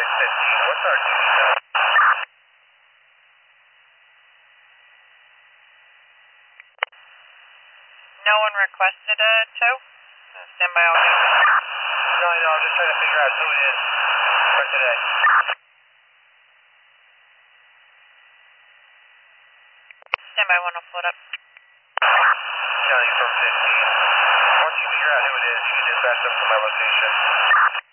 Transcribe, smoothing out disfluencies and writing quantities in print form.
615. What's our duty time? No one requested a tow? Stand by all units. No, I'm just trying to figure out who it is for today. Stand by, one will float up. County from 15. Once you figure out who it is, you can dispatch them to my location.